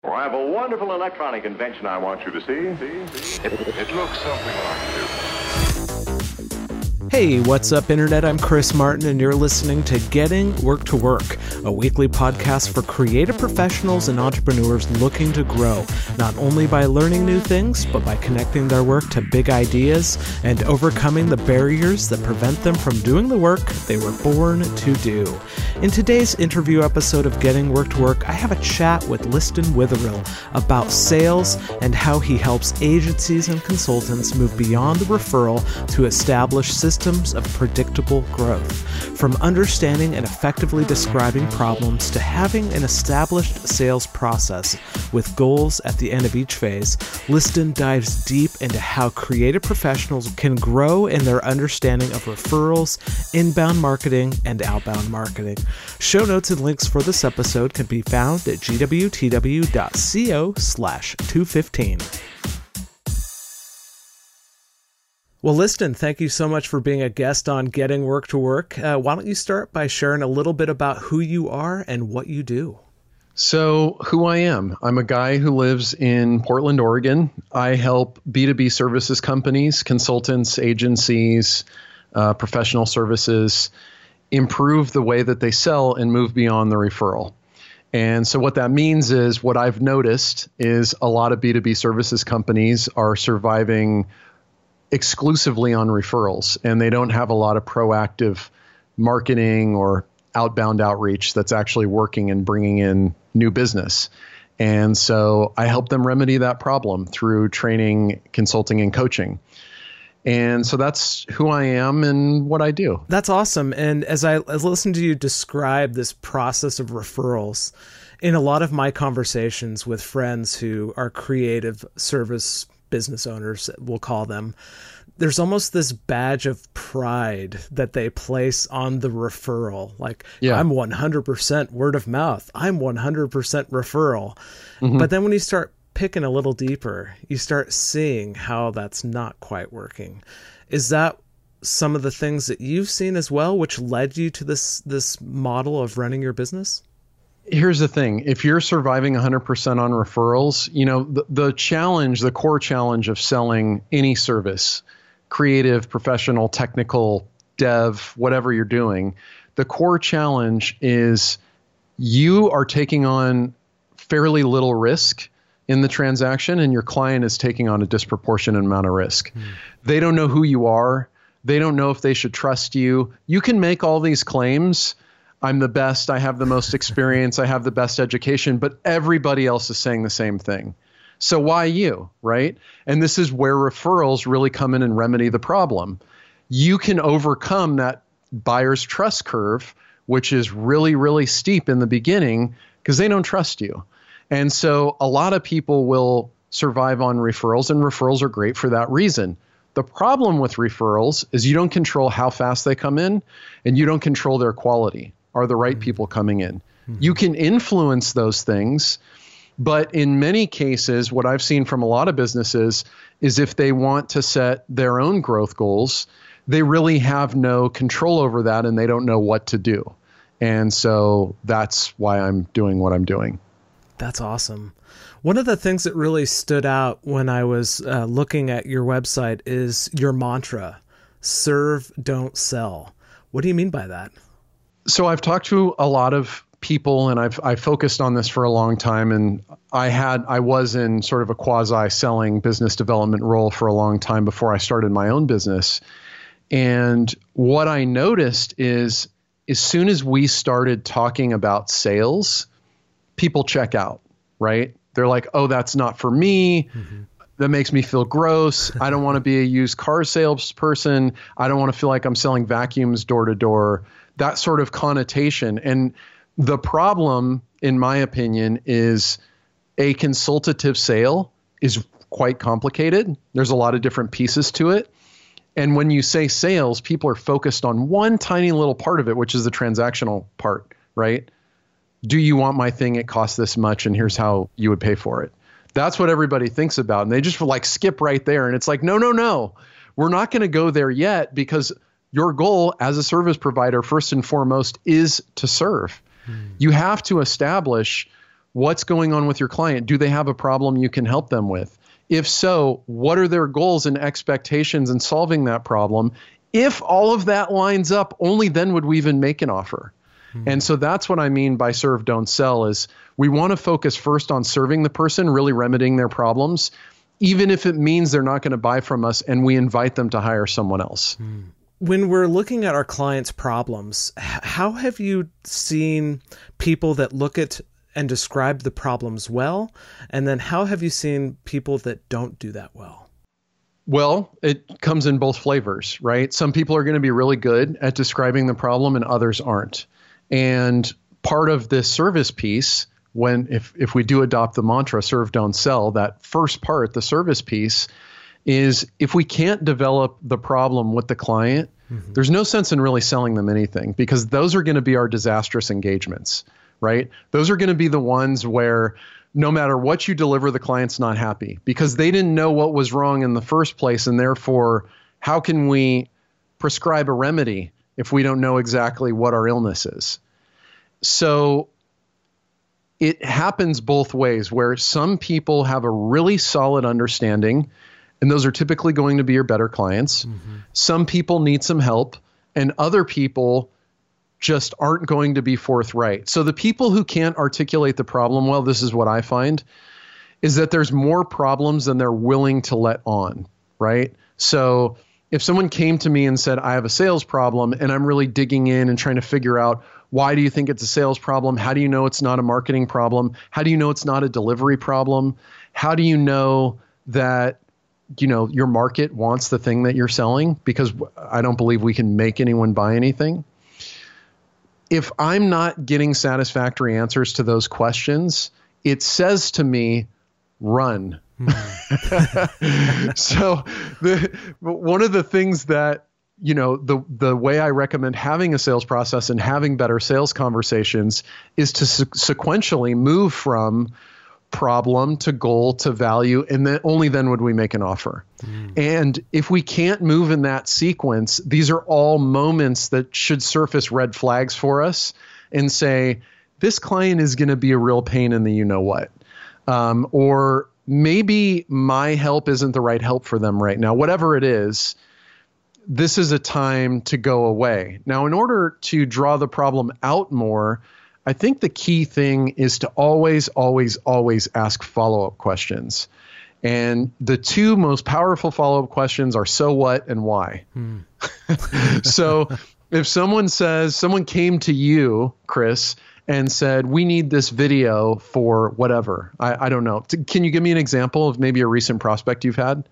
Well, I have a wonderful electronic invention I want you to see. It looks something like this. Hey, what's up, Internet? I'm Chris Martin, and you're listening to Getting Work to Work, a weekly podcast for creative professionals and entrepreneurs looking to grow, not only by learning new things, but by connecting their work to big ideas and overcoming the barriers that prevent them from doing the work they were born to do. In today's interview episode of Getting Work to Work, I have a chat with Liston Witherill about sales and how he helps agencies and consultants move beyond the referral to establish systems of predictable growth. From understanding and effectively describing problems to having an established sales process with goals at the end of each phase, Liston dives deep into how creative professionals can grow in their understanding of referrals, inbound marketing, and outbound marketing. Show notes and links for this episode can be found at gwtw.co/215. Well, Liston, thank you so much for being a guest on Getting Work to Work. Why don't you start by sharing a little bit about who you are and what you do? So who I am, I'm a guy who lives in Portland, Oregon. I help B2B services companies, consultants, agencies, professional services improve the way that they sell and move beyond the referral. And so what that means is what I've noticed is a lot of B2B services companies are surviving exclusively on referrals, and they don't have a lot of proactive marketing or outbound outreach that's actually working and bringing in new business. And so I help them remedy that problem through training, consulting, and coaching. And so that's who I am and what I do. That's awesome. And as I listened to you describe this process of referrals, in a lot of my conversations with friends who are creative service business owners, we'll call them, there's almost this badge of pride that they place on the referral. Like, I'm 100% word of mouth. I'm 100% referral. Mm-hmm. But then when you start picking a little deeper, you start seeing how that's not quite working. Is that some of the things that you've seen as well, which led you to this model of running your business? Here's the thing. If you're surviving 100% on referrals, you know, the challenge, the core challenge of selling any service, creative, professional, technical, dev, whatever you're doing, the core challenge is you are taking on fairly little risk in the transaction, and your client is taking on a disproportionate amount of risk. They don't know who you are. They don't know if they should trust you. You can make all these claims. I'm the best, I have the most experience, I have the best education, but everybody else is saying the same thing. So why you, right? And this is where referrals really come in and remedy the problem. You can overcome that buyer's trust curve, which is really, really steep in the beginning because they don't trust you. And so a lot of people will survive on referrals, and referrals are great for that reason. The problem with referrals is you don't control how fast they come in, and you don't control their quality. Are the right people coming in? You can influence those things, but in many cases, what I've seen from a lot of businesses is if they want to set their own growth goals, they really have no control over that and they don't know what to do. And so that's why I'm doing what I'm doing. That's awesome. One of the things that really stood out when I was looking at your website is your mantra, serve, don't sell. What do you mean by that? So I've talked to a lot of people, and I've focused on this for a long time. And I was in sort of a quasi-selling business development role for a long time before I started my own business. And what I noticed is as soon as we started talking about sales, people check out, right? They're like, oh, that's not for me. Mm-hmm. That makes me feel gross. I don't want to be a used car salesperson. I don't want to feel like I'm selling vacuums door to door. That sort of connotation. And the problem, in my opinion, is a consultative sale is quite complicated. There's a lot of different pieces to it. And when you say sales, people are focused on one tiny little part of it, which is the transactional part, right? Do you want my thing? It costs this much, and here's how you would pay for it. That's what everybody thinks about. And they just like skip right there. And it's like, no. We're not going to go there yet, because your goal as a service provider, first and foremost, is to serve. You have to establish what's going on with your client? Do they have a problem you can help them with? If so, what are their goals and expectations in solving that problem? If all of that lines up, only then would we even make an offer. And so that's what I mean by serve, don't sell, is we want to focus first on serving the person, really remedying their problems, even if it means they're not going to buy from us and we invite them to hire someone else. When we're looking at our clients' problems, how have you seen people that look at and describe the problems well? And then how have you seen people that don't do that well? Well, it comes in both flavors, right? Some people are going to be really good at describing the problem and others aren't. And part of this service piece, if we do adopt the mantra, serve, don't sell, that first part, the service piece, is if we can't develop the problem with the client, there's no sense in really selling them anything, because those are going to be our disastrous engagements, right? Those are going to be the ones where no matter what you deliver, the client's not happy because they didn't know what was wrong in the first place. And therefore, how can we prescribe a remedy if we don't know exactly what our illness is? So it happens both ways, where some people have a really solid understanding, and those are typically going to be your better clients. Some people need some help, and other people just aren't going to be forthright. So the people who can't articulate the problem well, this is what I find, is that there's more problems than they're willing to let on, right? So if someone came to me and said, I have a sales problem, and I'm really digging in and trying to figure out, why do you think it's a sales problem? How do you know it's not a marketing problem? How do you know it's not a delivery problem? How do you know that, your market wants the thing that you're selling? Because I don't believe we can make anyone buy anything. If I'm not getting satisfactory answers to those questions, it says to me, run. So one of the things that, the way I recommend having a sales process and having better sales conversations is to sequentially move from problem to goal to value, and then only then would we make an offer. And if we can't move in that sequence, these are all moments that should surface red flags for us and say, this client is going to be a real pain in the you-know-what. Or maybe my help isn't the right help for them right now. Whatever it is, this is a time to go away. Now, in order to draw the problem out more, I think the key thing is to always, always, always ask follow-up questions. And the two most powerful follow-up questions are so what and why. So if someone came to you, Chris, and said, we need this video for whatever, I don't know. Can you give me an example of maybe a recent prospect you've had?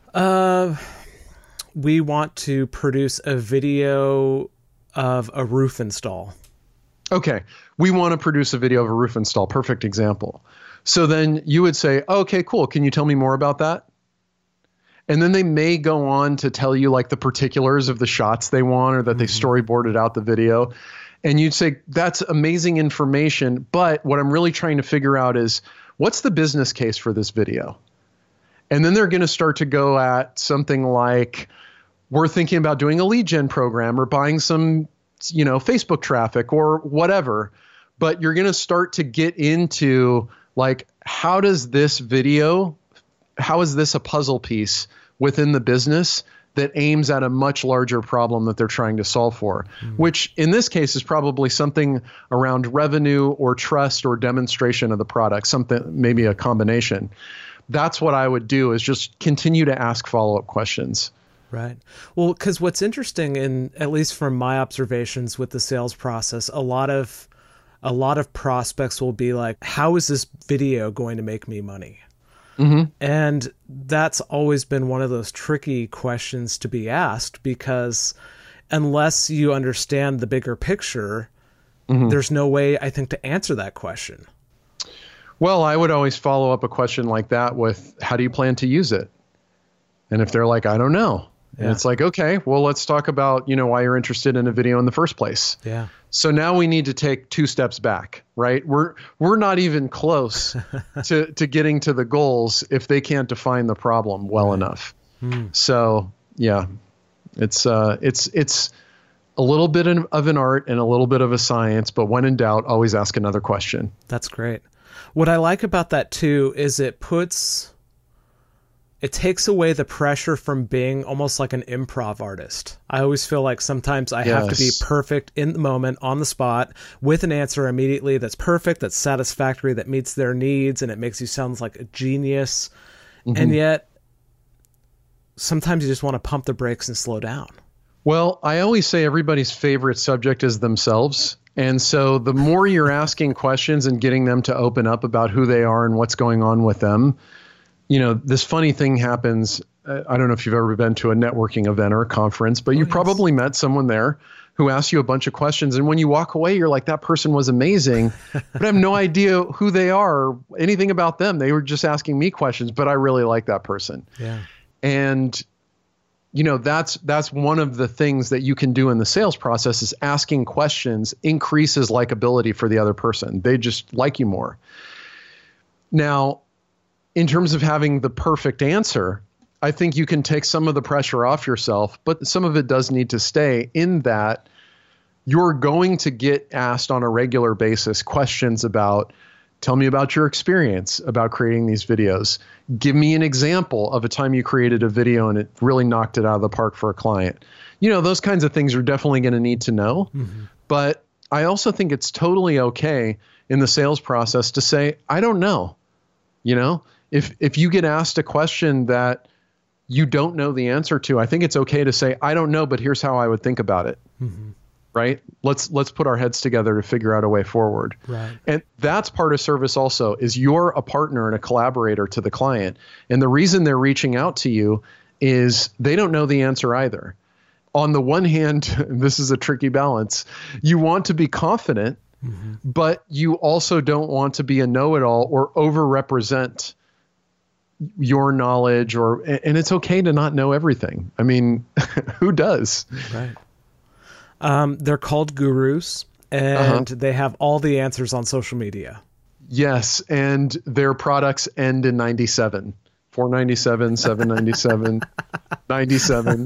We want to produce a video of a roof install. Okay. We want to produce a video of a roof install. Perfect example. So then you would say, okay, cool. Can you tell me more about that? And then they may go on to tell you like the particulars of the shots they want, or that they storyboarded out the video. And you'd say, that's amazing information. But what I'm really trying to figure out is, what's the business case for this video? And then they're going to start to go at something like, we're thinking about doing a lead gen program or buying some, Facebook traffic or whatever. But you're going to start to get into like, how is this a puzzle piece within the business that aims at a much larger problem that they're trying to solve for, which in this case is probably something around revenue or trust or demonstration of the product, something, maybe a combination. That's what I would do, is just continue to ask follow-up questions. Right. Well, because what's interesting, at least from my observations with the sales process, a lot of prospects will be like, how is this video going to make me money? And that's always been one of those tricky questions to be asked, because unless you understand the bigger picture, there's no way, I think, to answer that question. Well, I would always follow up a question like that with, how do you plan to use it? And if they're like, I don't know. And it's like, okay, well, let's talk about, why you're interested in a video in the first place. Yeah. So now we need to take 2 steps back, right? We're not even close to getting to the goals if they can't define the problem well enough. So yeah, it's a little bit of an art and a little bit of a science, but when in doubt, always ask another question. That's great. What I like about that too is it takes away the pressure from being almost like an improv artist. I always feel like sometimes I have to be perfect in the moment, on the spot, with an answer immediately that's perfect, that's satisfactory, that meets their needs, and it makes you sound like a genius. Mm-hmm. And yet, sometimes you just want to pump the brakes and slow down. Well, I always say everybody's favorite subject is themselves. And so the more you're asking questions and getting them to open up about who they are and what's going on with them, this funny thing happens. I don't know if you've ever been to a networking event or a conference, but you probably met someone there who asked you a bunch of questions. And when you walk away, you're like, that person was amazing, but I have no idea who they are or anything about them. They were just asking me questions, but I really like that person. Yeah. And, that's one of the things that you can do in the sales process is asking questions increases likability for the other person. They just like you more. Now, in terms of having the perfect answer, I think you can take some of the pressure off yourself, but some of it does need to stay in that you're going to get asked on a regular basis questions about, tell me about your experience about creating these videos. Give me an example of a time you created a video and it really knocked it out of the park for a client. Those kinds of things are definitely going to need to know. Mm-hmm. But I also think it's totally okay in the sales process to say, I don't know. If you get asked a question that you don't know the answer to, I think it's okay to say, I don't know, but here's how I would think about it. Mm-hmm. Right? Let's put our heads together to figure out a way forward. Right. And that's part of service also, is you're a partner and a collaborator to the client. And the reason they're reaching out to you is they don't know the answer either. On the one hand, this is a tricky balance. You want to be confident, mm-hmm. but you also don't want to be a know-it-all or overrepresent your knowledge, and it's okay to not know everything. I mean, who does? Right. They're called gurus, and they have all the answers on social media. Yes, and their products end in 97. 497, 797, 97,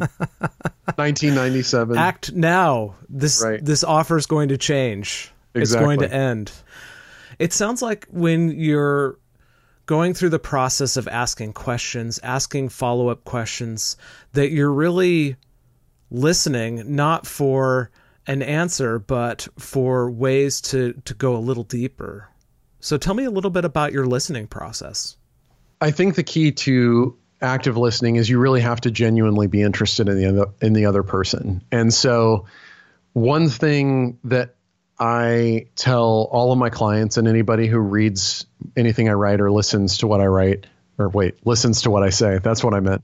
1997. Act now. This offer is going to change. Exactly. It's going to end. It sounds like when you're going through the process of asking questions, asking follow-up questions, that you're really listening, not for an answer, but for ways to go a little deeper. So tell me a little bit about your listening process. I think the key to active listening is you really have to genuinely be interested in the other person. And so one thing that I tell all of my clients and anybody who reads anything I write or listens to what I write, listens to what I say, that's what I meant.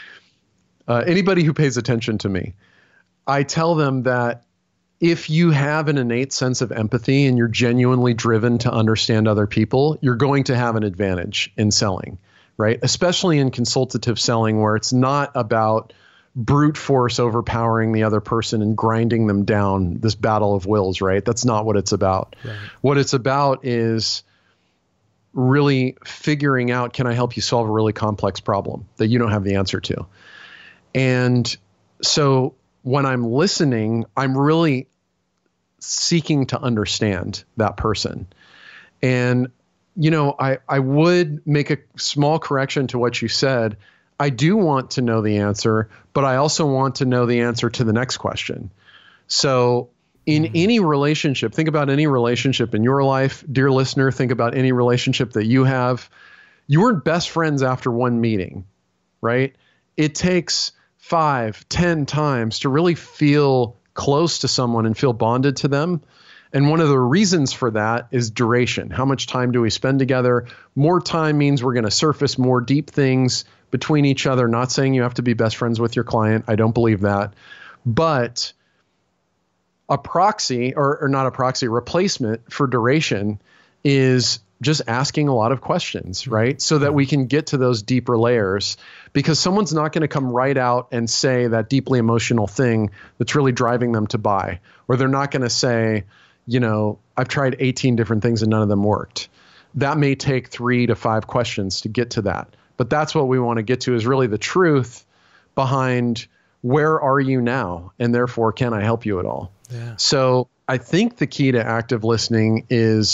Anybody who pays attention to me, I tell them that if you have an innate sense of empathy and you're genuinely driven to understand other people, you're going to have an advantage in selling, right? Especially in consultative selling, where it's not about brute force overpowering the other person and grinding them down, this battle of wills, right? That's not what it's about. Right. What it's about is really figuring out, can I help you solve a really complex problem that you don't have the answer to? And so when I'm listening, I'm really seeking to understand that person. And, I would make a small correction to what you said. I do want to know the answer, but I also want to know the answer to the next question. So in any relationship, think about any relationship in your life. Dear listener, think about any relationship that you have. You weren't best friends after one meeting, right? It takes 5, 10 times to really feel close to someone and feel bonded to them. And one of the reasons for that is duration. How much time do we spend together? More time means we're going to surface more deep things between each other. Not saying you have to be best friends with your client. I don't believe that. But a proxy, or not a proxy, replacement for duration is just asking a lot of questions, right? So that we can get to those deeper layers, because someone's not going to come right out and say that deeply emotional thing that's really driving them to buy, or they're not going to say, I've tried 18 different things and none of them worked. That may take 3 to 5 questions to get to that. But that's what we want to get to, is really the truth behind where are you now? And therefore, can I help you at all? Yeah. So I think the key to active listening is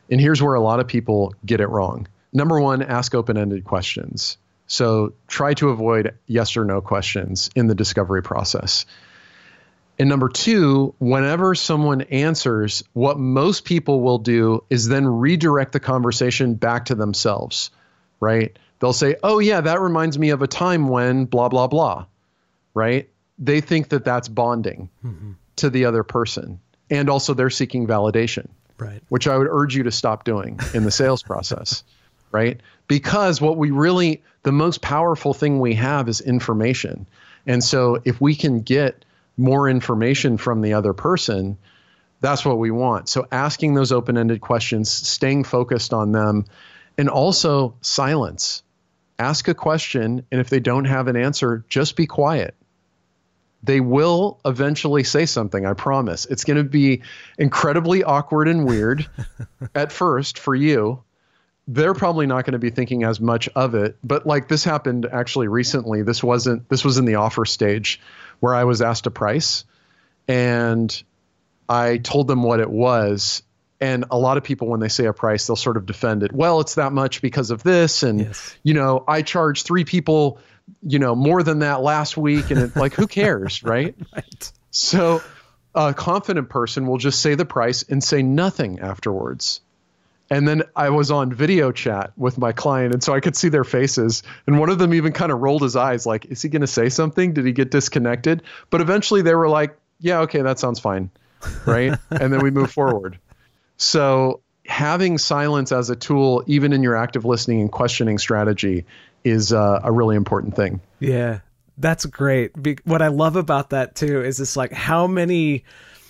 And here's where a lot of people get it wrong. Number one, ask open-ended questions. So try to avoid yes or no questions in the discovery process. And number two, whenever someone answers, what most people will do is then redirect the conversation back to themselves, right? They'll say, oh yeah, that reminds me of a time when blah, blah, blah, right? They think that that's bonding to the other person. And also they're seeking validation, right? Which I would urge you to stop doing in the sales process, right? Because what we really, the most powerful thing we have is information. And so if we can get more information from the other person, that's what we want. So asking those open-ended questions, staying focused on them, and also silence. Ask a question, and if they don't have an answer, just be quiet. They will eventually say something, I promise. It's going to be incredibly awkward and weird at first for you. They're probably not going to be thinking as much of it, but like this happened actually recently. This was in the offer stage where I was asked a price and I told them what it was. And a lot of people, when they say a price, they'll sort of defend it. Well, it's that much because of this. And, yes, I charged 3 people, more than that last week. And like, who cares? Right. Right. So a confident person will just say the price and say nothing afterwards. And then I was on video chat with my client, and so I could see their faces. And one of them even kind of rolled his eyes like, is he going to say something? Did he get disconnected? But eventually they were like, yeah, okay, that sounds fine. Right. And then we move forward. So having silence as a tool, even in your active listening and questioning strategy, is a really important thing. Yeah, that's great. What I love about that too is it's like how many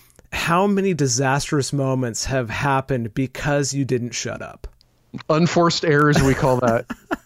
disastrous moments have happened because you didn't shut up. Unforced errors, we call that.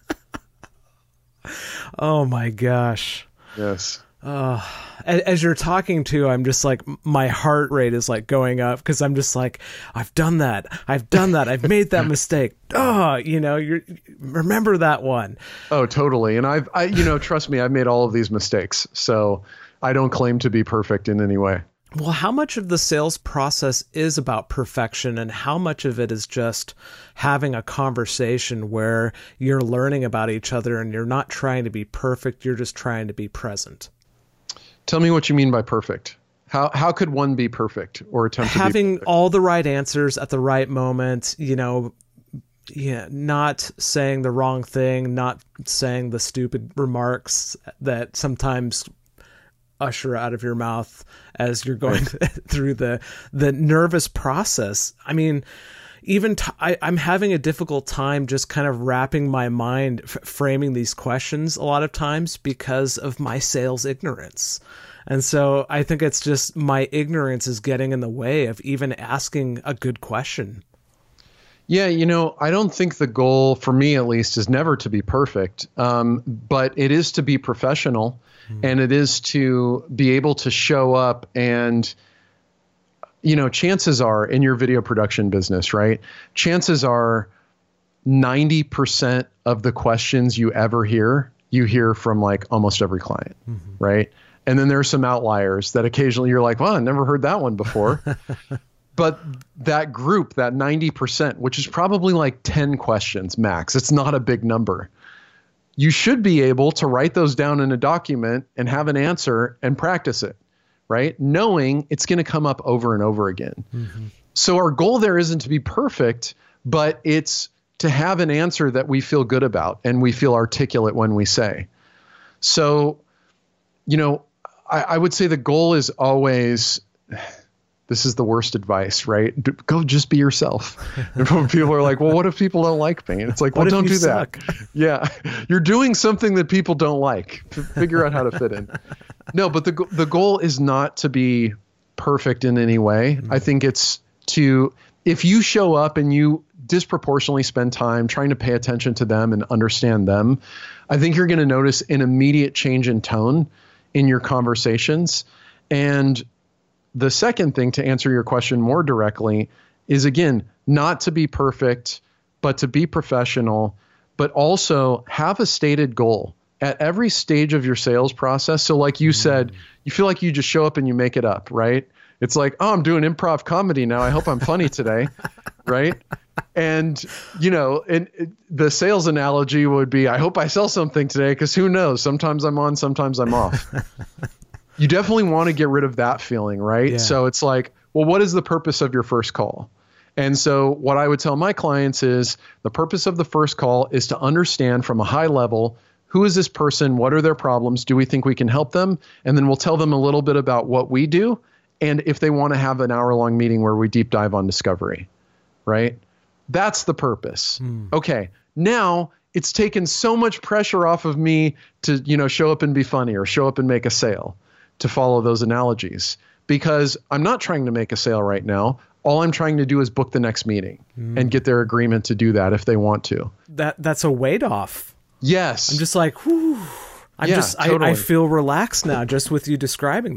Oh my gosh. Yes. As you're talking to, I'm just like, my heart rate is like going up because I'm just like, I've done that. I've made that mistake. Oh, you remember that one. Oh, totally. And I trust me, I've made all of these mistakes. So I don't claim to be perfect in any way. Well, how much of the sales process is about perfection and how much of it is just having a conversation where you're learning about each other and you're not trying to be perfect, you're just trying to be present? Tell me what you mean by perfect. How could one be perfect or attempt to be perfect? Having all the right answers at the right moment, not saying the wrong thing, not saying the stupid remarks that sometimes usher out of your mouth as you're going through the nervous process. I mean, even I'm having a difficult time just kind of wrapping my mind, framing these questions a lot of times because of my sales ignorance. And so I think it's just my ignorance is getting in the way of even asking a good question. Yeah, I don't think the goal, for me at least, is never to be perfect, but it is to be professional, and it is to be able to show up and, chances are in your video production business, right? Chances are 90% of the questions you ever hear, you hear from like almost every client, right? And then there are some outliers that occasionally you're like, well, I never heard that one before. But that group, that 90%, which is probably like 10 questions max, it's not a big number. You should be able to write those down in a document and have an answer and practice it, right? Knowing it's going to come up over and over again. So our goal there isn't to be perfect, but it's to have an answer that we feel good about and we feel articulate when we say. So, I would say the goal is always, this is the worst advice, right? Go just be yourself. And people are like, well, what if people don't like me? And it's like, well, don't do that. Yeah. You're doing something that people don't like. Figure out how to fit in. No, but the goal is not to be perfect in any way. I think it's if you show up and you disproportionately spend time trying to pay attention to them and understand them, I think you're going to notice an immediate change in tone in your conversations. And the second thing, to answer your question more directly, is again, not to be perfect, but to be professional, but also have a stated goal at every stage of your sales process. So like you said, you feel like you just show up and you make it up, right? It's like, oh, I'm doing improv comedy now. I hope I'm funny today, right? And, the sales analogy would be, I hope I sell something today, because who knows? Sometimes I'm on, sometimes I'm off. You definitely want to get rid of that feeling, right? Yeah. So it's like, well, what is the purpose of your first call? And so what I would tell my clients is the purpose of the first call is to understand from a high level, who is this person? What are their problems? Do we think we can help them? And then we'll tell them a little bit about what we do. And if they want to have an hour-long meeting where we deep dive on discovery, right? That's the purpose. Okay. Now it's taken so much pressure off of me to, show up and be funny or show up and make a sale, to follow those analogies, because I'm not trying to make a sale right now. All I'm trying to do is book the next meeting and get their agreement to do that if they want to. That's a weight off. Yes. I'm just like, whew. Totally. I feel relaxed now just with you describing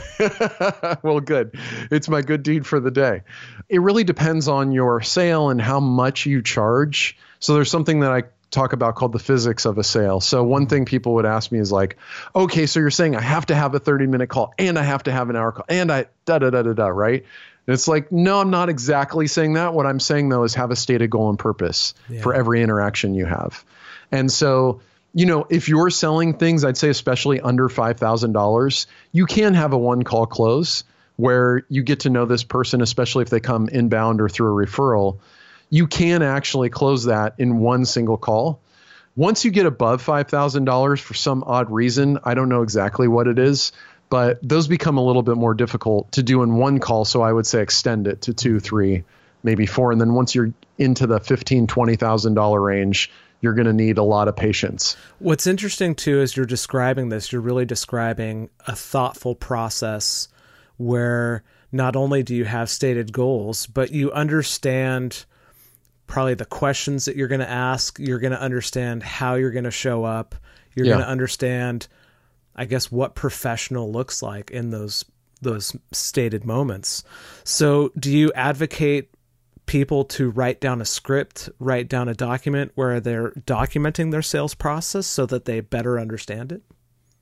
that. Well, good. It's my good deed for the day. It really depends on your sale and how much you charge. So there's something that I talk about called the physics of a sale. So one thing people would ask me is like, okay, so you're saying I have to have a 30-minute call and I have to have an hour call and I right? And it's like, no, I'm not exactly saying that. What I'm saying, though, is have a stated goal and purpose for every interaction you have. And so, if you're selling things, I'd say especially under $5,000, you can have a one-call close where you get to know this person, especially if they come inbound or through a referral. You can actually close that in one single call. Once you get above $5,000 for some odd reason, I don't know exactly what it is, but those become a little bit more difficult to do in one call. So I would say extend it to 2, 3, maybe 4. And then once you're into the $15,000, $20,000 range, you're going to need a lot of patience. What's interesting, too, as you're describing this, you're really describing a thoughtful process where not only do you have stated goals, but you understand probably the questions that you're going to ask. You're going to understand how you're going to show up. You're going to understand, I guess, what professional looks like in those stated moments. So do you advocate people to write down a script, write down a document where they're documenting their sales process so that they better understand it?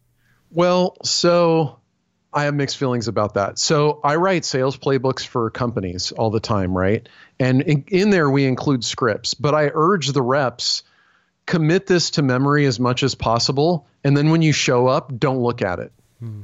Well, so I have mixed feelings about that. So I write sales playbooks for companies all the time, right? And in there we include scripts, but I urge the reps, commit this to memory as much as possible. And then when you show up, don't look at it.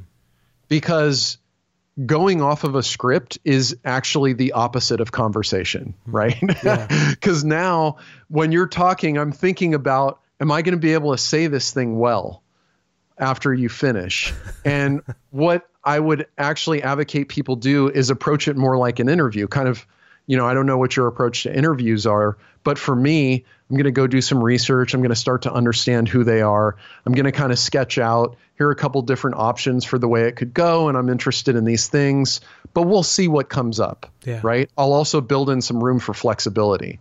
Because going off of a script is actually the opposite of conversation, right? Because now when you're talking, I'm thinking about, am I going to be able to say this thing well after you finish? And what I would actually advocate people do is approach it more like an interview, kind of, I don't know what your approach to interviews are, but for me, I'm going to go do some research. I'm going to start to understand who they are. I'm going to kind of sketch out, here are a couple different options for the way it could go, and I'm interested in these things, but we'll see what comes up, right? I'll also build in some room for flexibility.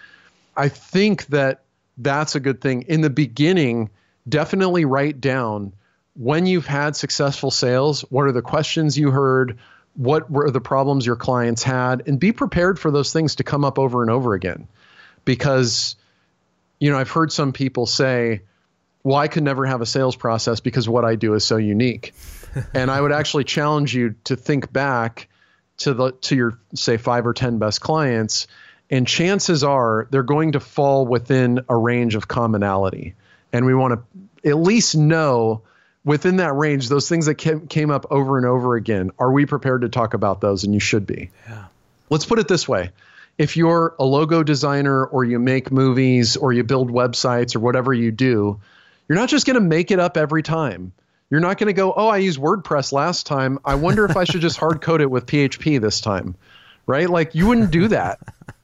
I think that that's a good thing. In the beginning, definitely write down when you've had successful sales, what are the questions you heard, what were the problems your clients had, and be prepared for those things to come up over and over again. Because, I've heard some people say, well, I could never have a sales process because what I do is so unique. And I would actually challenge you to think back to your, say, 5 or 10 best clients, and chances are they're going to fall within a range of commonality. And we want to at least know within that range, those things that came up over and over again, are we prepared to talk about those? And you should be. Yeah. Let's put it this way. If you're a logo designer or you make movies or you build websites or whatever you do, you're not just going to make it up every time. You're not going to go, oh, I used WordPress last time. I wonder if I should just hard code it with PHP this time, right? Like you wouldn't do that.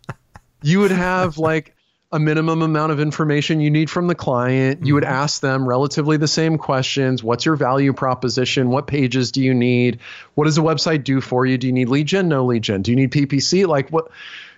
You would have like a minimum amount of information you need from the client. You would ask them relatively the same questions. What's your value proposition? What pages do you need? What does a website do for you? Do you need lead gen? No lead gen. Do you need PPC? Like what,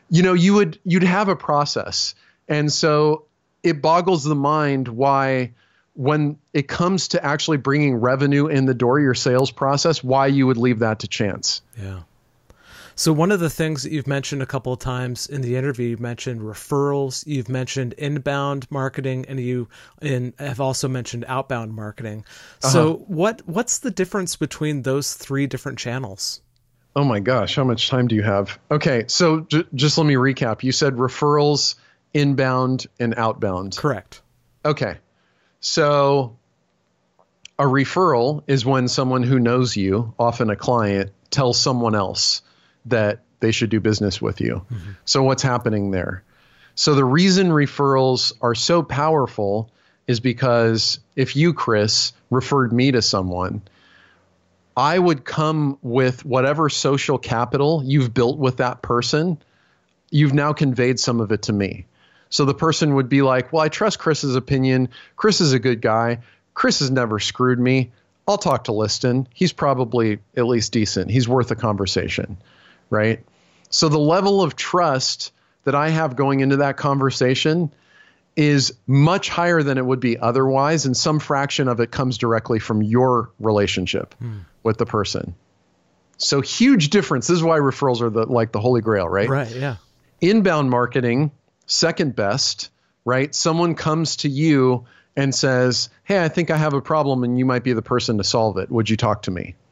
you'd have a process. And so it boggles the mind why, when it comes to actually bringing revenue in the door, your sales process, why you would leave that to chance. Yeah. So one of the things that you've mentioned a couple of times in the interview, you've mentioned referrals, you've mentioned inbound marketing, and you have also mentioned outbound marketing. So what's the difference between those 3 different channels? Oh my gosh, how much time do you have? Okay, so just let me recap. You said referrals, inbound, and outbound. Correct. Okay, so a referral is when someone who knows you, often a client, tells someone else that they should do business with you. Mm-hmm. So what's happening there? So the reason referrals are so powerful is because if you, Chris, referred me to someone, I would come with whatever social capital you've built with that person. You've now conveyed some of it to me. So the person would be like, well, I trust Chris's opinion. Chris is a good guy. Chris has never screwed me. I'll talk to Liston. He's probably at least decent. He's worth a conversation, right? So the level of trust that I have going into that conversation is much higher than it would be otherwise, and some fraction of it comes directly from your relationship with the person. So huge difference. This is why referrals are like the holy grail, right? Right, yeah. Inbound marketing, second best, right? Someone comes to you and says, hey, I think I have a problem and you might be the person to solve it. Would you talk to me?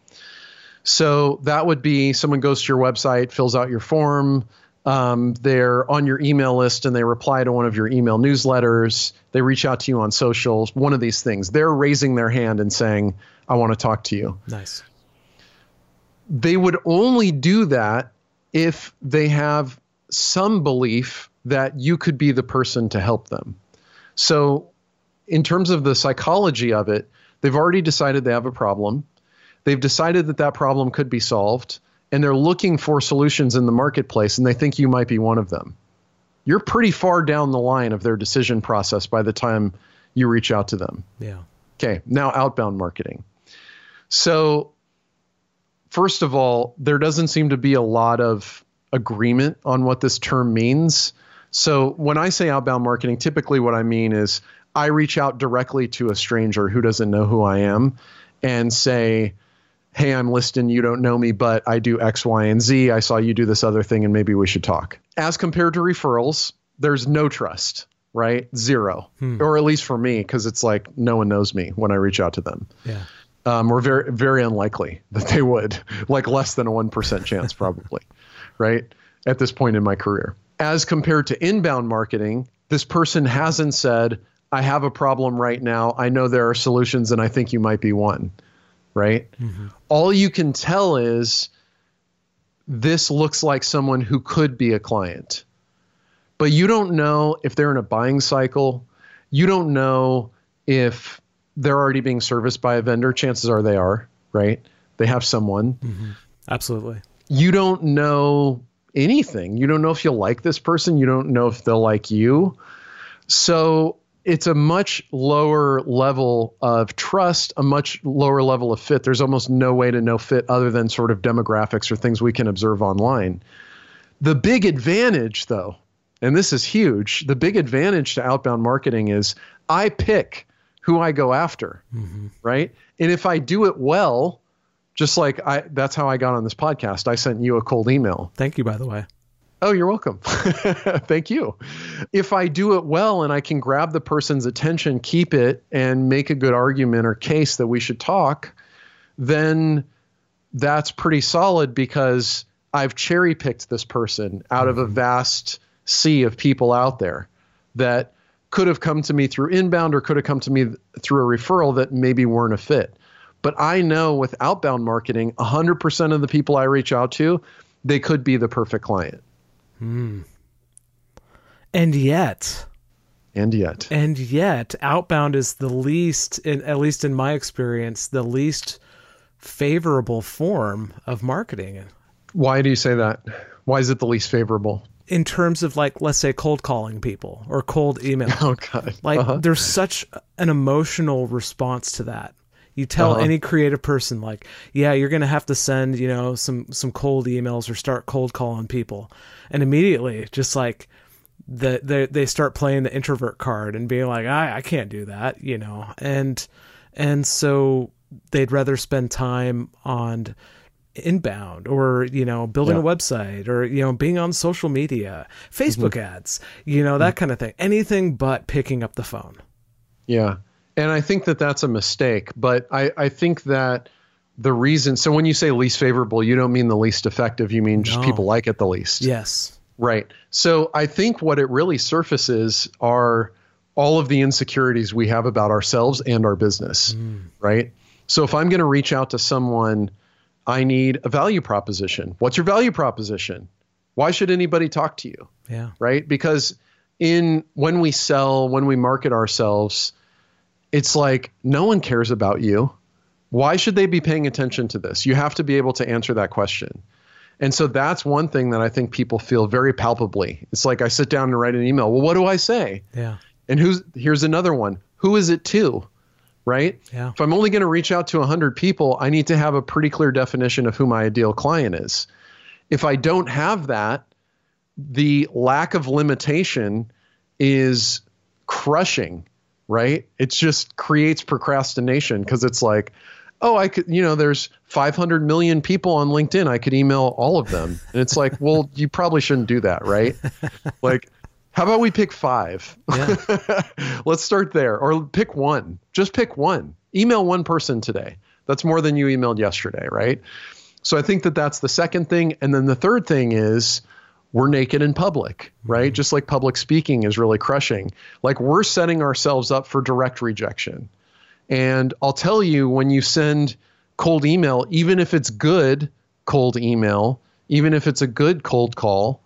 So that would be someone goes to your website, fills out your form. They're on your email list and they reply to one of your email newsletters. They reach out to you on socials, one of these things. They're raising their hand and saying, I want to talk to you. Nice. They would only do that if they have some belief that you could be the person to help them. So in terms of the psychology of it, they've already decided they have a problem. They've decided that that problem could be solved, and they're looking for solutions in the marketplace, and they think you might be one of them. You're pretty far down the line of their decision process by the time you reach out to them. Yeah. Okay, now outbound marketing. So first of all, there doesn't seem to be a lot of agreement on what this term means. So when I say outbound marketing, typically what I mean is I reach out directly to a stranger who doesn't know who I am and say, hey, I'm Liston, you don't know me, but I do X, Y, and Z. I saw you do this other thing and maybe we should talk. As compared to referrals, there's no trust, right? Zero. Or at least for me, because it's like no one knows me when I reach out to them. Yeah. Or very, very unlikely that they would, like less than a 1% chance probably, right? At this point in my career. As compared to inbound marketing, this person hasn't said, I have a problem right now. I know there are solutions and I think you might be one, right? Mm-hmm. All you can tell is this looks like someone who could be a client, but you don't know if they're in a buying cycle. You don't know if they're already being serviced by a vendor. Chances are they are, right? They have someone. Mm-hmm. Absolutely. You don't know anything. You don't know if you'll like this person. You don't know if they'll like you. So it's a much lower level of trust, a much lower level of fit. There's almost no way to know fit other than sort of demographics or things we can observe online. The big advantage, though, and this is huge, the big advantage to outbound marketing is I pick who I go after, right? And if I do it well, just like that's how I got on this podcast. I sent you a cold email. Thank you, by the way. Oh, you're welcome. Thank you. If I do it well and I can grab the person's attention, keep it, and make a good argument or case that we should talk, then that's pretty solid because I've cherry-picked this person out of a vast sea of people out there that could have come to me through inbound or could have come to me through a referral that maybe weren't a fit. But I know with outbound marketing, 100% of the people I reach out to, they could be the perfect client. And yet, outbound is the least, at least in my experience, the least favorable form of marketing. Why do you say that? Why is it the least favorable? In terms of, like, let's say cold calling people or cold email. Oh, God. Like, there's such an emotional response to that. You tell any creative person, like, yeah, you're going to have to send, some cold emails or start cold calling people. And immediately, just like, they start playing the introvert card and being like, I can't do that, And so they'd rather spend time on inbound or, building a website or, being on social media, Facebook ads, that kind of thing. Anything but picking up the phone. Yeah. And I think that that's a mistake, but I think that the reason, so when you say least favorable, you don't mean the least effective, you mean just people like it the least. Yes. Right. So I think what it really surfaces are all of the insecurities we have about ourselves and our business, right? So if I'm going to reach out to someone, I need a value proposition. What's your value proposition? Why should anybody talk to you? Yeah. Right? Because when we sell, when we market ourselves, it's like no one cares about you. Why should they be paying attention to this? You have to be able to answer that question. And so that's one thing that I think people feel very palpably. It's like I sit down and write an email. Well, what do I say? Yeah. And here's another one. Who is it to? Right? Yeah. If I'm only going to reach out to 100 people, I need to have a pretty clear definition of who my ideal client is. If I don't have that, the lack of limitation is crushing, right? It just creates procrastination because it's like, oh, I could, there's 500 million people on LinkedIn. I could email all of them. And it's like, well, you probably shouldn't do that, right? Like, how about we pick 5? Yeah. Let's start there. Or pick one. Just pick one. Email one person today. That's more than you emailed yesterday, right? So I think that that's the second thing. And then the third thing is we're naked in public, right? Just like public speaking is really crushing. Like we're setting ourselves up for direct rejection. And I'll tell you, when you send cold email, even if it's good cold email, even if it's a good cold call,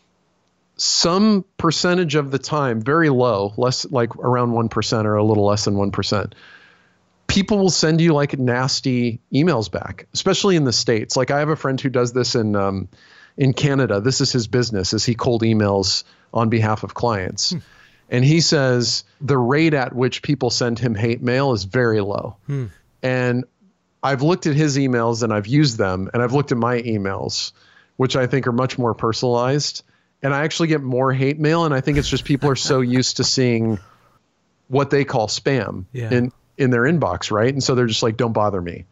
some percentage of the time, very low, less like around 1% or a little less than 1%, people will send you like nasty emails back, especially in the States. Like I have a friend who does this in Canada. This is his business, is he cold emails on behalf of clients. And he says the rate at which people send him hate mail is very low. And I've looked at his emails and I've used them, and I've looked at my emails, which I think are much more personalized. And I actually get more hate mail. And I think it's just people are so used to seeing what they call spam in their inbox, right? And so they're just like, don't bother me.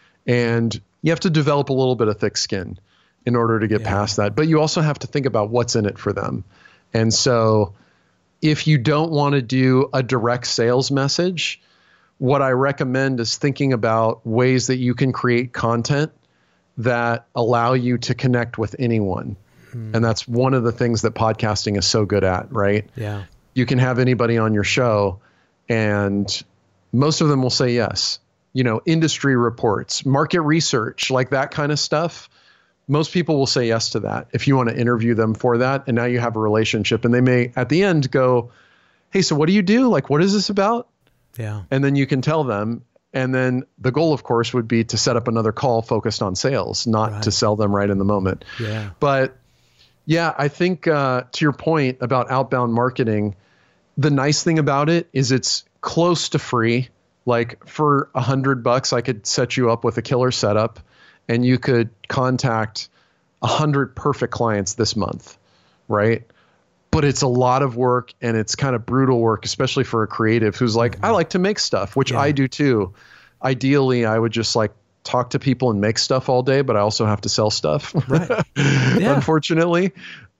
And you have to develop a little bit of thick skin in order to get past that. But you also have to think about what's in it for them. And so if you don't want to do a direct sales message, what I recommend is thinking about ways that you can create content that allow you to connect with anyone. And that's one of the things that podcasting is so good at, right? Yeah. You can have anybody on your show and most of them will say yes. Industry reports, market research, like that kind of stuff. Most people will say yes to that if you want to interview them for that. And now you have a relationship, and they may at the end go, hey, so what do you do? Like, what is this about? Yeah. And then you can tell them. And then the goal, of course, would be to set up another call focused on sales, not to sell them right in the moment. Yeah. But yeah, I think to your point about outbound marketing, the nice thing about it is it's close to free. Like for $100, I could set you up with a killer setup, and you could contact 100 perfect clients this month, right? But it's a lot of work, and it's kind of brutal work, especially for a creative who's like, I like to make stuff, which I do too. Ideally, I would just like talk to people and make stuff all day, but I also have to sell stuff. Right. Yeah. Unfortunately,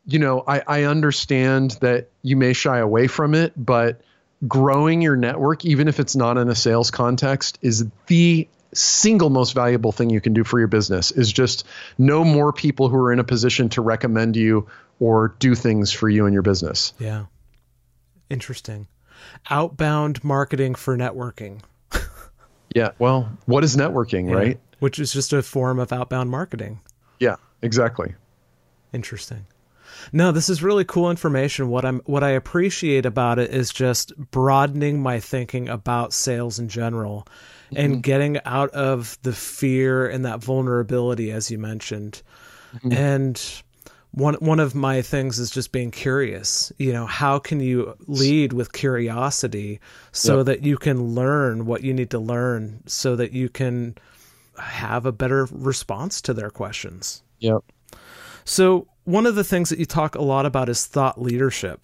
I understand that you may shy away from it, but growing your network, even if it's not in a sales context, is the single most valuable thing you can do for your business. Is just know more people who are in a position to recommend you or do things for you and your business. Yeah. Interesting. Outbound marketing for networking. Yeah. Well, what is networking, right? Which is just a form of outbound marketing. Yeah, exactly. Interesting. No, this is really cool information. What I appreciate about it is just broadening my thinking about sales in general and getting out of the fear and that vulnerability, as you mentioned. And one of my things is just being curious. How can you lead with curiosity so that you can learn what you need to learn so that you can have a better response to their questions? Yep. So one of the things that you talk a lot about is thought leadership.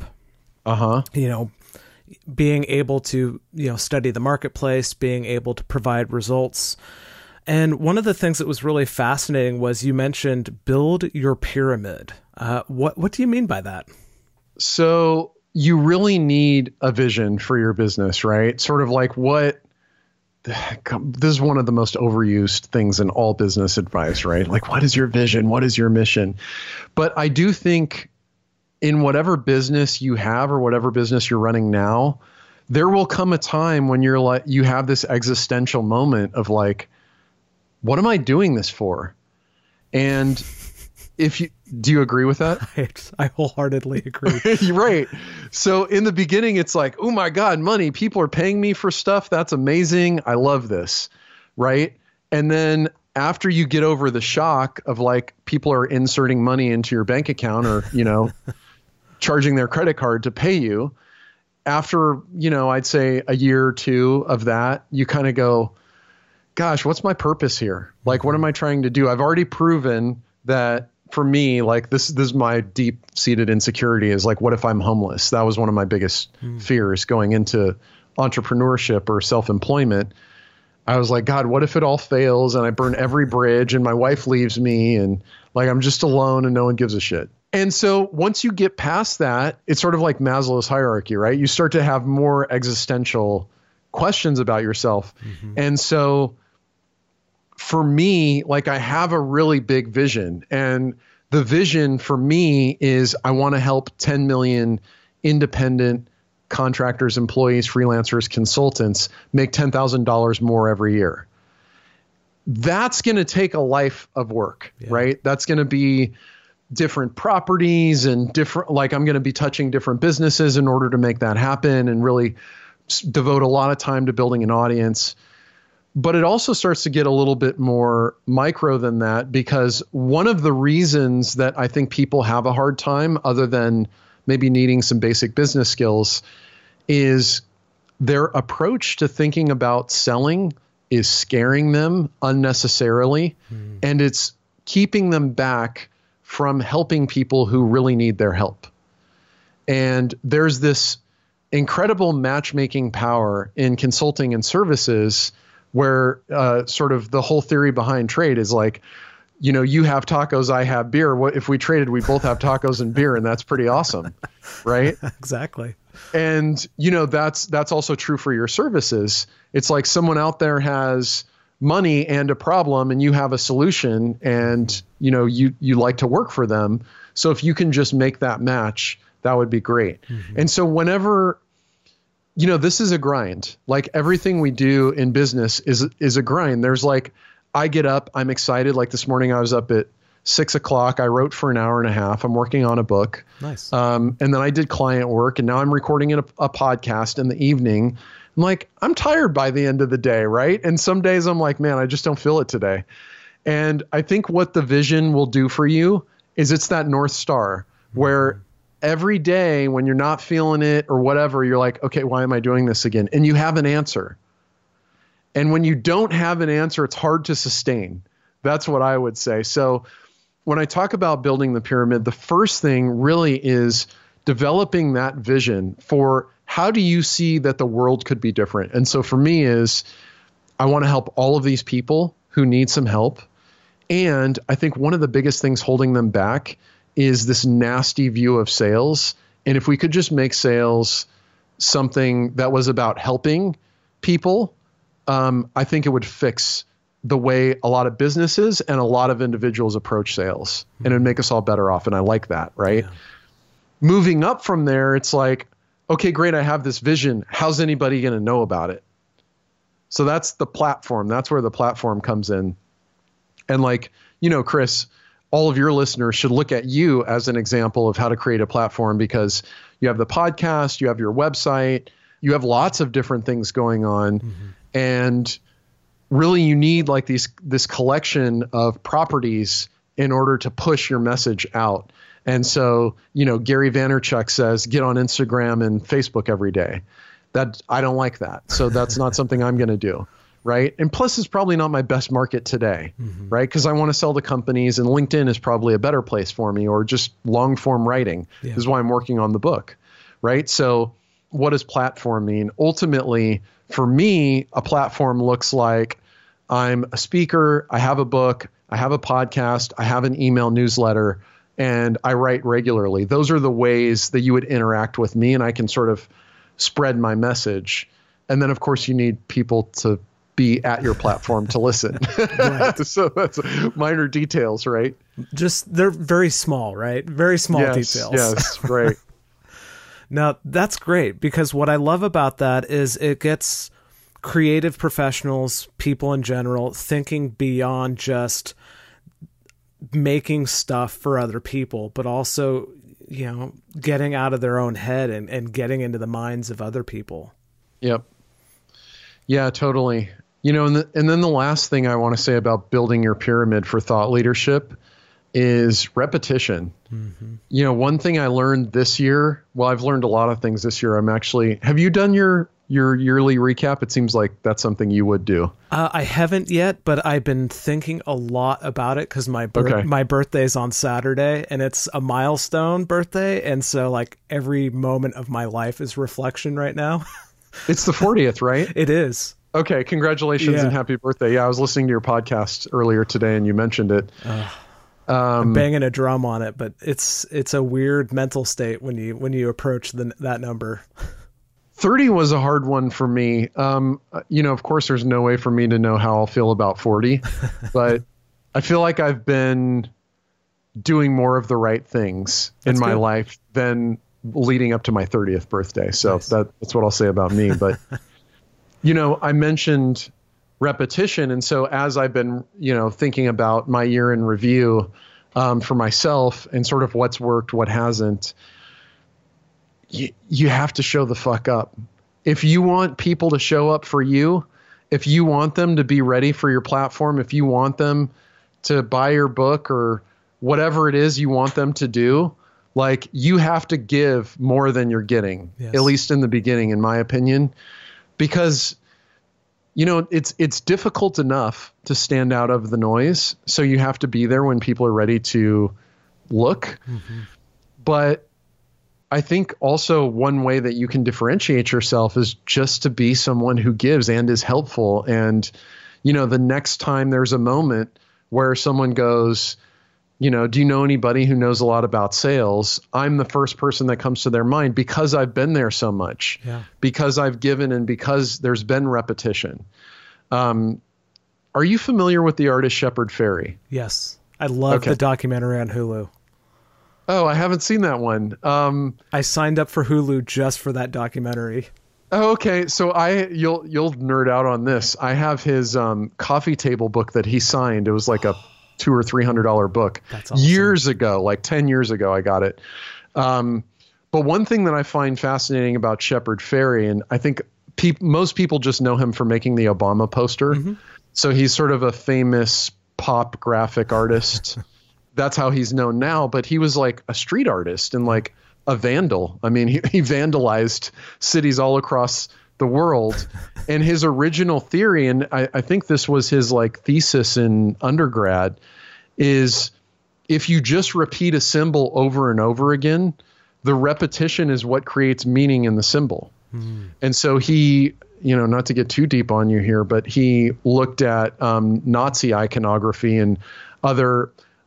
Being able to, study the marketplace, being able to provide results. And one of the things that was really fascinating was you mentioned build your pyramid. What do you mean by that? So you really need a vision for your business, right? Sort of like what this is one of the most overused things in all business advice, right? Like, what is your vision? What is your mission? But I do think in whatever business you have or whatever business you're running now, there will come a time when you're like, you have this existential moment of like, what am I doing this for? And do you agree with that? I wholeheartedly agree. Right. So in the beginning, it's like, oh my God, money, people are paying me for stuff. That's amazing. I love this. Right. And then after you get over the shock of like, people are inserting money into your bank account or, charging their credit card to pay you, after, I'd say a year or two of that, you kind of go, gosh, what's my purpose here? Like, what am I trying to do? I've already proven that for me, like this is my deep seated insecurity is like, what if I'm homeless? That was one of my biggest fears going into entrepreneurship or self-employment. I was like, God, what if it all fails and I burn every bridge and my wife leaves me and like, I'm just alone and no one gives a shit. And so once you get past that, it's sort of like Maslow's hierarchy, right? You start to have more existential questions about yourself. And so for me, like I have a really big vision, and the vision for me is I want to help 10 million independent contractors, employees, freelancers, consultants make $10,000 more every year. That's going to take a life of work, right? That's going to be different properties and different, like I'm going to be touching different businesses in order to make that happen and really devote a lot of time to building an audience. But it also starts to get a little bit more micro than that, because one of the reasons that I think people have a hard time, other than maybe needing some basic business skills, is their approach to thinking about selling is scaring them unnecessarily. And it's keeping them back from helping people who really need their help. And there's this incredible matchmaking power in consulting and services where sort of the whole theory behind trade is like, you have tacos, I have beer. What if we traded, we both have tacos and beer, and that's pretty awesome, right? Exactly. And, that's also true for your services. It's like someone out there has money and a problem and you have a solution, and, you like to work for them. So if you can just make that match, that would be great. And so whenever, this is a grind. Like everything we do in business is a grind. There's like, I get up, I'm excited. Like this morning I was up at 6 o'clock. I wrote for an hour and a half. I'm working on a book. Nice. And then I did client work, and now I'm recording a podcast in the evening. I'm like, I'm tired by the end of the day, right? And some days I'm like, man, I just don't feel it today. And I think what the vision will do for you is it's that North Star where every day when you're not feeling it or whatever, you're like, okay, why am I doing this again? And you have an answer. And when you don't have an answer, it's hard to sustain. That's what I would say. So when I talk about building the pyramid, the first thing really is developing that vision for how do you see that the world could be different? And so for me is I want to help all of these people who need some help. And I think one of the biggest things holding them back is this nasty view of sales. And if we could just make sales something that was about helping people, I think it would fix the way a lot of businesses and a lot of individuals approach sales, and it'd make us all better off. And I like that, right? Yeah. Moving up from there, it's like, okay, great. I have this vision. How's anybody going to know about it? So that's the platform. That's where the platform comes in. And like, Chris, all of your listeners should look at you as an example of how to create a platform, because you have the podcast, you have your website, you have lots of different things going on. And really you need like this collection of properties in order to push your message out. And so, Gary Vaynerchuk says, get on Instagram and Facebook every day. That I don't like that. So that's not something I'm going to do. Right. And plus it's probably not my best market today. Right. Because I want to sell to companies, and LinkedIn is probably a better place for me, or just long form writing. This is why I'm working on the book. Right. So what does platform mean? Ultimately, for me, a platform looks like I'm a speaker, I have a book, I have a podcast, I have an email newsletter, and I write regularly. Those are the ways that you would interact with me, and I can sort of spread my message. And then, of course, you need people to be at your platform to listen. So that's minor details, right? Just, they're very small, right? Very small details. Yes, right. Now, that's great, because what I love about that is it gets creative professionals, people in general, thinking beyond just making stuff for other people, but also, you know, getting out of their own head and getting into the minds of other people. Yep. Yeah, totally. You know, and then the last thing I want to say about building your pyramid for thought leadership is repetition. Mm-hmm. You know, one thing I learned this year, well, I've learned a lot of things this year. Have you done your yearly recap? It seems like that's something you would do. I haven't yet, but I've been thinking a lot about it because my birthday's on Saturday, and it's a milestone birthday. And so like every moment of my life is reflection right now. It's the 40th, right? It is. Okay. Congratulations and happy birthday. Yeah. I was listening to your podcast earlier today and you mentioned it. I'm banging a drum on it, but it's a weird mental state when you approach that number. 30 was a hard one for me. You know, of course there's no way for me to know how I'll feel about 40, but I feel like I've been doing more of the right things in my life than leading up to my 30th birthday. So nice. That's what I'll say about me. But, you know, I mentioned repetition. And so as I've been, you know, thinking about my year in review for myself and sort of what's worked, what hasn't, you have to show the fuck up. If you want people to show up for you, if you want them to be ready for your platform, if you want them to buy your book or whatever it is you want them to do, like you have to give more than you're getting, at least in the beginning, in my opinion, because, you know, it's difficult enough to stand out of the noise. So you have to be there when people are ready to look. Mm-hmm. But I think also one way that you can differentiate yourself is just to be someone who gives and is helpful. And, you know, the next time there's a moment where someone goes, you know, do you know anybody who knows a lot about sales? I'm the first person that comes to their mind because I've been there so much, because I've given and because there's been repetition. Are you familiar with the artist Shepard Fairey? Yes. I love the documentary on Hulu. Oh, I haven't seen that one. I signed up for Hulu just for that documentary. Oh, okay. So you'll nerd out on this. I have his coffee table book that he signed. It was like a $200 or $300 book. That's awesome. Years ago, like 10 years ago, I got it. But one thing that I find fascinating about Shepard Fairey, and I think most people just know him for making the Obama poster. Mm-hmm. So he's sort of a famous pop graphic artist. That's how he's known now. But he was like a street artist and like a vandal. I mean, he vandalized cities all across the world. And his original theory, and I think this was his like thesis in undergrad, is if you just repeat a symbol over and over again, the repetition is what creates meaning in the symbol. Mm. And so he, you know, not to get too deep on you here, but he looked at Nazi iconography and other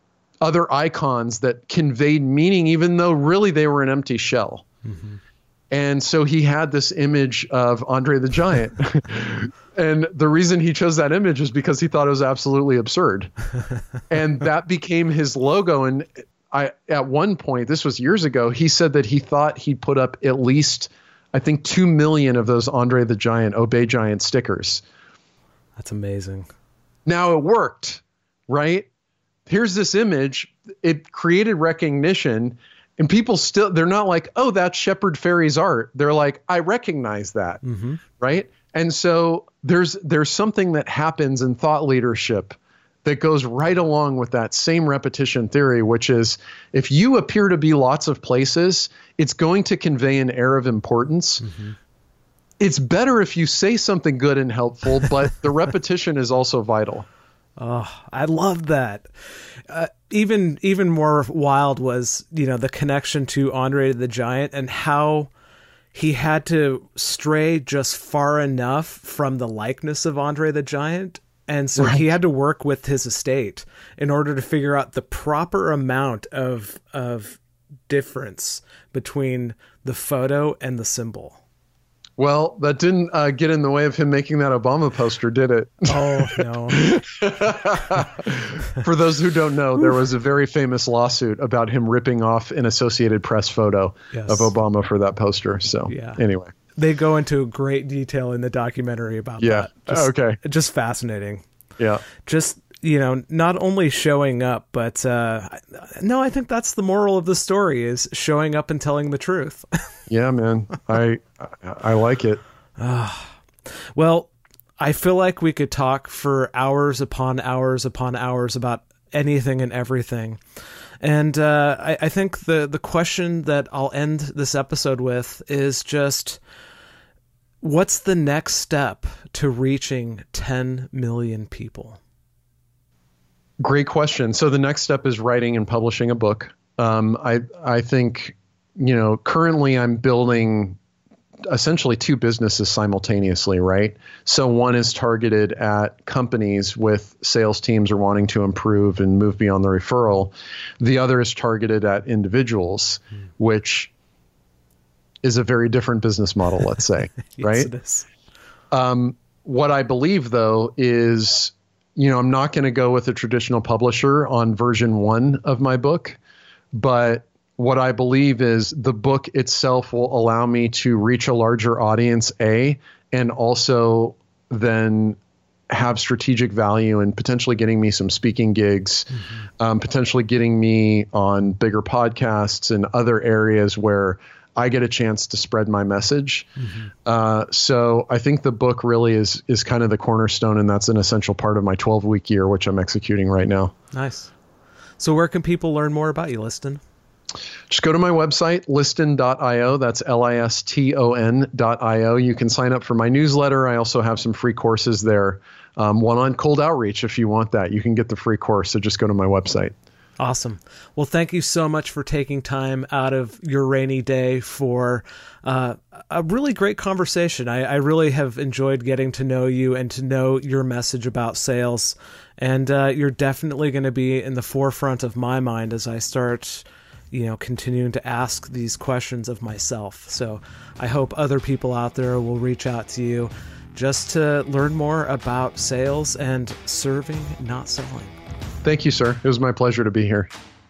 icons that conveyed meaning, even though really they were an empty shell. Mm-hmm. And so he had this image of Andre the Giant. And the reason he chose that image is because he thought it was absolutely absurd. And that became his logo. And at one point, this was years ago, he said that he thought he'd put up at least, I think, 2 million of those Andre the Giant, Obey Giant stickers. That's amazing. Now it worked, right? Here's this image. It created recognition. And people still, they're not like, oh, that's Shepard Fairey's art. They're like, I recognize that, right? And so there's something that happens in thought leadership that goes right along with that same repetition theory, which is if you appear to be lots of places, it's going to convey an air of importance. Mm-hmm. It's better if you say something good and helpful, but the repetition is also vital. Oh, I love that. Even more wild was, you know, the connection to Andre the Giant and how he had to stray just far enough from the likeness of Andre the Giant. And so he had to work with his estate in order to figure out the proper amount of difference between the photo and the symbol. Well, that didn't get in the way of him making that Obama poster, did it? Oh, no. For those who don't know, there was a very famous lawsuit about him ripping off an Associated Press photo of Obama for that poster. So anyway. They go into great detail in the documentary about that. Just fascinating. Yeah. Just, not only showing up, but no, I think that's the moral of the story is showing up and telling the truth. Yeah, man. I like it. Well, I feel like we could talk for hours upon hours upon hours about anything and everything. And I think the question that I'll end this episode with is just, what's the next step to reaching 10 million people? Great question. So the next step is writing and publishing a book. I think, currently I'm building essentially two businesses simultaneously, right? So one is targeted at companies with sales teams or wanting to improve and move beyond the referral. The other is targeted at individuals, which is a very different business model, let's say, Yes, right? It is. What I believe, though, is, I'm not going to go with a traditional publisher on version 1 of my book, but what I believe is the book itself will allow me to reach a larger audience, and also then have strategic value and potentially getting me some speaking gigs, potentially getting me on bigger podcasts and other areas where I get a chance to spread my message. So I think the book really is kind of the cornerstone, and that's an essential part of my 12-week year, which I'm executing right now. Nice. So where can people learn more about you, Liston? Just go to my website, liston.io. That's liston.io. You can sign up for my newsletter. I also have some free courses there. One on cold outreach. If you want that, you can get the free course. So just go to my website. Awesome. Well, thank you so much for taking time out of your rainy day for a really great conversation. I really have enjoyed getting to know you and to know your message about sales. And you're definitely going to be in the forefront of my mind as I start, continuing to ask these questions of myself. So I hope other people out there will reach out to you just to learn more about sales and serving, not selling. Thank you, sir. It was my pleasure to be here.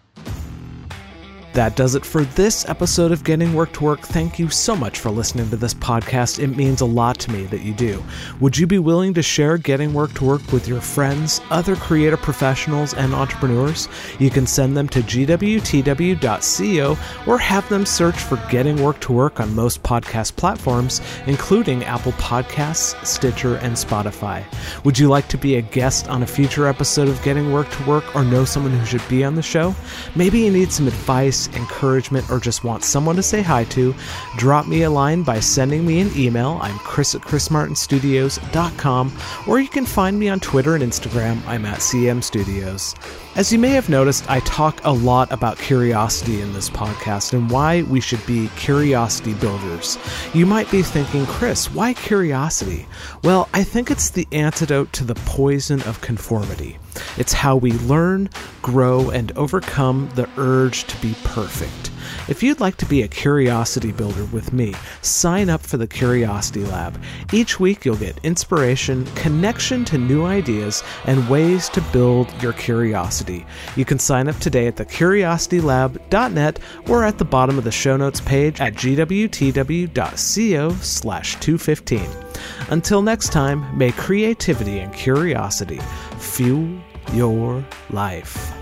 That does it for this episode of Getting Work to Work. Thank you so much for listening to this podcast. It means a lot to me that you do. Would you be willing to share Getting Work to Work with your friends, other creative professionals, and entrepreneurs? You can send them to gwtw.co or have them search for Getting Work to Work on most podcast platforms, including Apple Podcasts, Stitcher, and Spotify. Would you like to be a guest on a future episode of Getting Work to Work or know someone who should be on the show? Maybe you need some advice, encouragement, or just want someone to say hi to. Drop me a line by sending me an email. I'm chris@chrismartinstudios.com, or you can find me on Twitter and Instagram. I'm at CM Studios. As you may have noticed, I talk a lot about curiosity in this podcast and why we should be curiosity builders. You might be thinking, Chris, why curiosity? Well, I think it's the antidote to the poison of conformity. It's how we learn, grow, and overcome the urge to be perfect. If you'd like to be a curiosity builder with me, sign up for the Curiosity Lab. Each week you'll get inspiration, connection to new ideas, and ways to build your curiosity. You can sign up today at thecuriositylab.net or at the bottom of the show notes page at gwtw.co/215. Until next time, may creativity and curiosity fuel your life.